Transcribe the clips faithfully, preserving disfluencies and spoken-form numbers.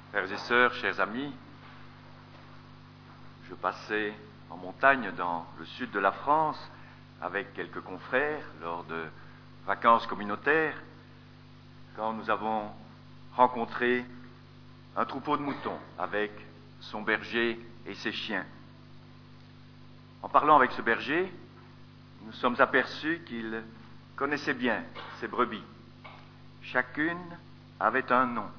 Frères et sœurs, chers amis, je passais en montagne dans le sud de la France avec quelques confrères lors de vacances communautaires quand nous avons rencontré un troupeau de moutons avec son berger et ses chiens. En parlant avec ce berger, nous sommes aperçus qu'il connaissait bien ses brebis. Chacune avait un nom.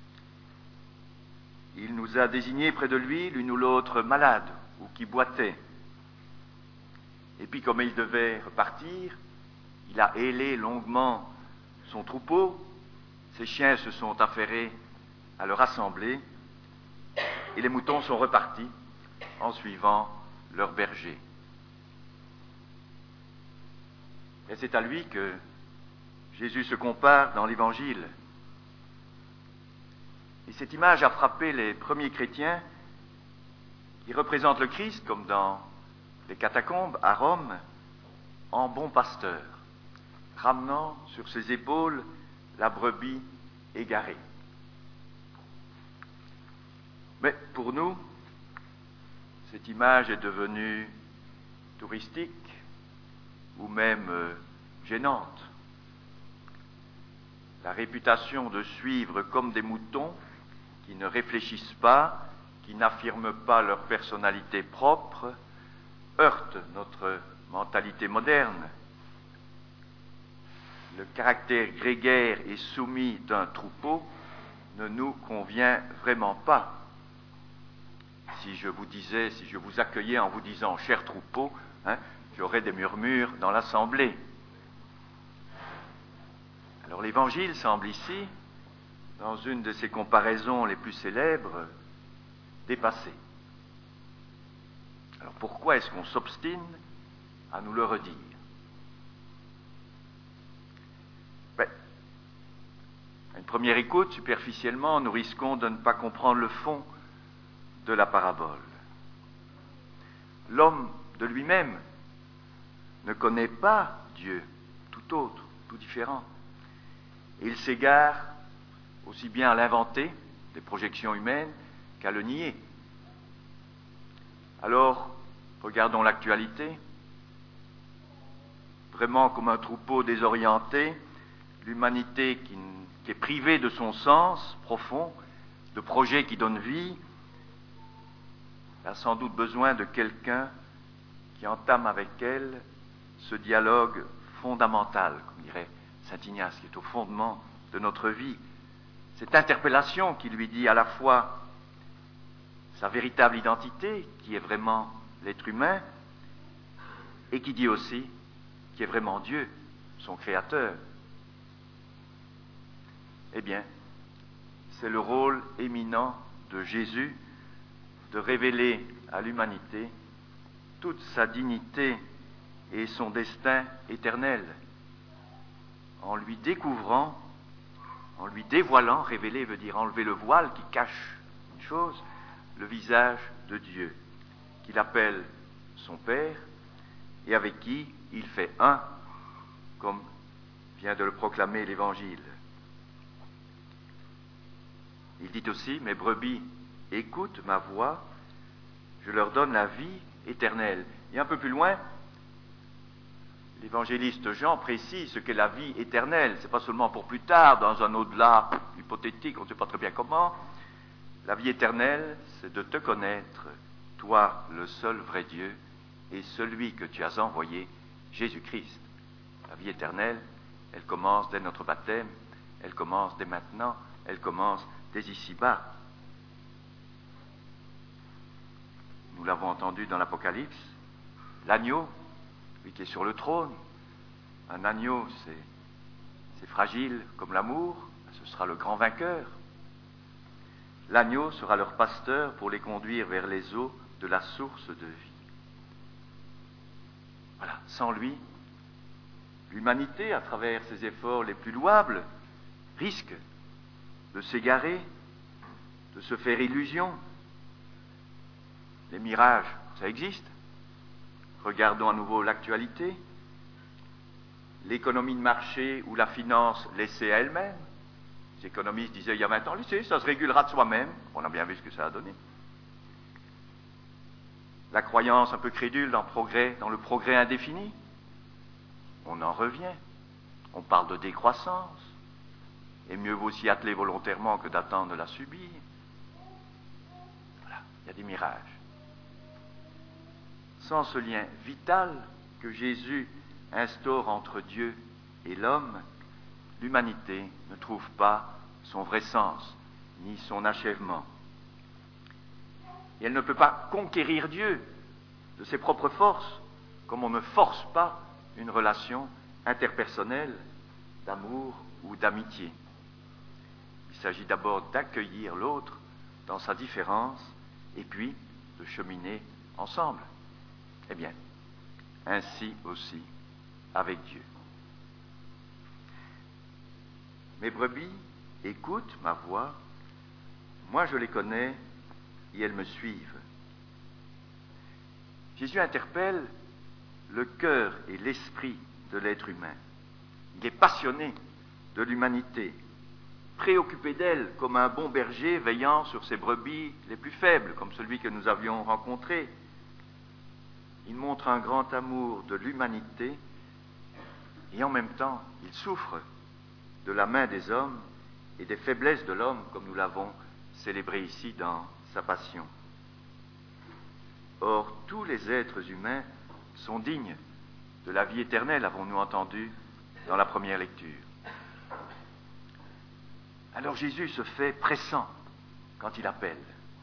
Il nous a désignés près de lui l'une ou l'autre malade ou qui boitait. Et puis, comme il devait repartir, il a hélé longuement son troupeau. Ses chiens se sont affairés à le rassembler et les moutons sont repartis en suivant leur berger. Et c'est à lui que Jésus se compare dans l'Évangile. Et cette image a frappé les premiers chrétiens qui représentent le Christ, comme dans les catacombes à Rome, en bon pasteur, ramenant sur ses épaules la brebis égarée. Mais pour nous, cette image est devenue touristique ou même euh, gênante. La réputation de suivre comme des moutons qui ne réfléchissent pas, qui n'affirment pas leur personnalité propre, heurte notre mentalité moderne. Le caractère grégaire et soumis d'un troupeau ne nous convient vraiment pas. Si je vous disais, si je vous accueillais en vous disant « cher troupeau hein, », j'aurais des murmures dans l'assemblée. Alors l'Évangile semble ici, dans une de ses comparaisons les plus célèbres, dépassé. Alors pourquoi est-ce qu'on s'obstine à nous le redire? Ben, à une première écoute, superficiellement, nous risquons de ne pas comprendre le fond de la parabole. L'homme de lui-même ne connaît pas Dieu, tout autre, tout différent. Et il s'égare aussi bien à l'inventer, des projections humaines, qu'à le nier. Alors, regardons l'actualité. Vraiment comme un troupeau désorienté, l'humanité qui, qui est privée de son sens profond, de projets qui donnent vie, a sans doute besoin de quelqu'un qui entame avec elle ce dialogue fondamental, comme dirait saint Ignace, qui est au fondement de notre vie. Cette interpellation qui lui dit à la fois sa véritable identité, qui est vraiment l'être humain, et qui dit aussi qui est vraiment Dieu, son Créateur. Eh bien, c'est le rôle éminent de Jésus de révéler à l'humanité toute sa dignité et son destin éternel, en lui découvrant, en lui dévoilant, révéler veut dire enlever le voile qui cache une chose, le visage de Dieu, qu'il appelle son Père et avec qui il fait un, comme vient de le proclamer l'Évangile. Il dit aussi, mes brebis écoutent ma voix, je leur donne la vie éternelle. Et un peu plus loin, l'évangéliste Jean précise ce qu'est la vie éternelle. Ce n'est pas seulement pour plus tard, dans un au-delà hypothétique, on ne sait pas très bien comment. La vie éternelle, c'est de te connaître, toi, le seul vrai Dieu, et celui que tu as envoyé, Jésus-Christ. La vie éternelle, elle commence dès notre baptême, elle commence dès maintenant, elle commence dès ici-bas. Nous l'avons entendu dans l'Apocalypse, l'agneau, lui qui est sur le trône. Un agneau, c'est, c'est fragile comme l'amour, ce sera le grand vainqueur. L'agneau sera leur pasteur pour les conduire vers les eaux de la source de vie. Voilà, sans lui, l'humanité, à travers ses efforts les plus louables, risque de s'égarer, de se faire illusion. Les mirages, ça existe. Regardons à nouveau l'actualité. L'économie de marché ou la finance laissée à elle-même, Les économistes disaient il y a vingt ans, laissez, ça se régulera de soi-même. On a bien vu ce que ça a donné. La croyance un peu crédule dans, progrès, dans le progrès indéfini. On en revient. On parle de décroissance. Et mieux vaut s'y atteler volontairement que d'attendre de la subir. Voilà, il y a des mirages. Sans ce lien vital que Jésus instaure entre Dieu et l'homme, l'humanité ne trouve pas son vrai sens, ni son achèvement. Et elle ne peut pas conquérir Dieu de ses propres forces, comme on ne force pas une relation interpersonnelle d'amour ou d'amitié. Il s'agit d'abord d'accueillir l'autre dans sa différence et puis de cheminer ensemble. Eh bien, ainsi aussi avec Dieu. Mes brebis écoutent ma voix, moi je les connais et elles me suivent. Jésus interpelle le cœur et l'esprit de l'être humain. Il est passionné de l'humanité, préoccupé d'elle comme un bon berger veillant sur ses brebis les plus faibles, comme celui que nous avions rencontré. Il montre un grand amour de l'humanité et en même temps, il souffre de la main des hommes et des faiblesses de l'homme, comme nous l'avons célébré ici dans sa passion. Or, tous les êtres humains sont dignes de la vie éternelle, avons-nous entendu dans la première lecture. Alors Jésus se fait pressant quand il appelle.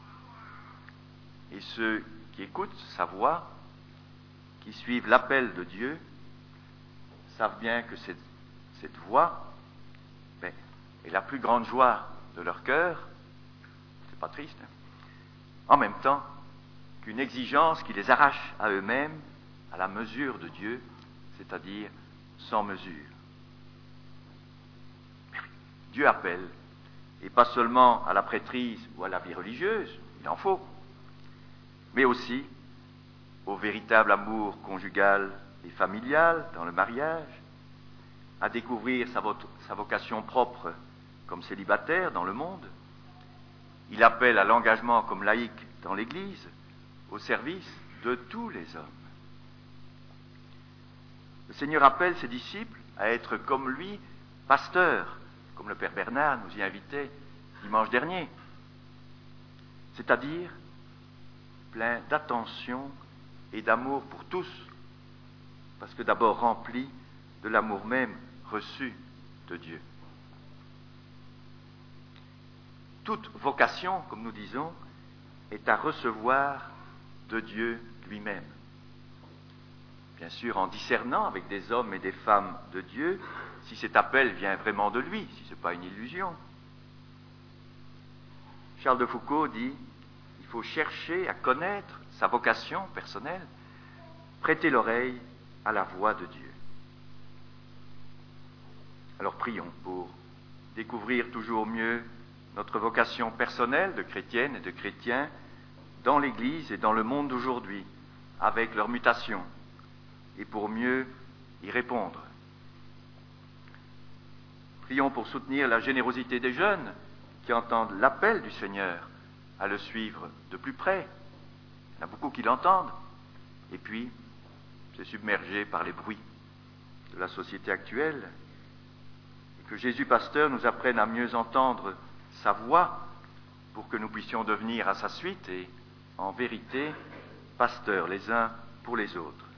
Et ceux qui écoutent sa voix, qui suivent l'appel de Dieu, savent bien que cette, cette voix ben, est la plus grande joie de leur cœur. C'est pas triste, hein? En même temps qu'une exigence qui les arrache à eux-mêmes, à la mesure de Dieu, c'est-à-dire sans mesure. Dieu appelle, et pas seulement à la prêtrise ou à la vie religieuse, il en faut, mais aussi au véritable amour conjugal et familial dans le mariage, à découvrir sa, vo- sa vocation propre comme célibataire dans le monde. Il appelle à l'engagement comme laïc dans l'Église, au service de tous les hommes. Le Seigneur appelle ses disciples à être comme lui, pasteurs, comme le Père Bernard nous y invitait dimanche dernier, c'est-à-dire plein d'attention et d'amour pour tous, parce que d'abord rempli de l'amour même reçu de Dieu. Toute vocation, comme nous disons, est à recevoir de Dieu lui-même. Bien sûr, en discernant avec des hommes et des femmes de Dieu, si cet appel vient vraiment de lui, si ce n'est pas une illusion. Charles de Foucault dit, il faut chercher à connaître sa vocation personnelle, prêter l'oreille à la voix de Dieu. Alors prions pour découvrir toujours mieux notre vocation personnelle de chrétienne et de chrétien dans l'Église et dans le monde d'aujourd'hui, avec leur mutation, et pour mieux y répondre. Prions pour soutenir la générosité des jeunes qui entendent l'appel du Seigneur à le suivre de plus près. Il y en a beaucoup qui l'entendent, et puis c'est submergé par les bruits de la société actuelle. Et que Jésus Pasteur nous apprenne à mieux entendre sa voix pour que nous puissions devenir à sa suite et en vérité pasteurs les uns pour les autres.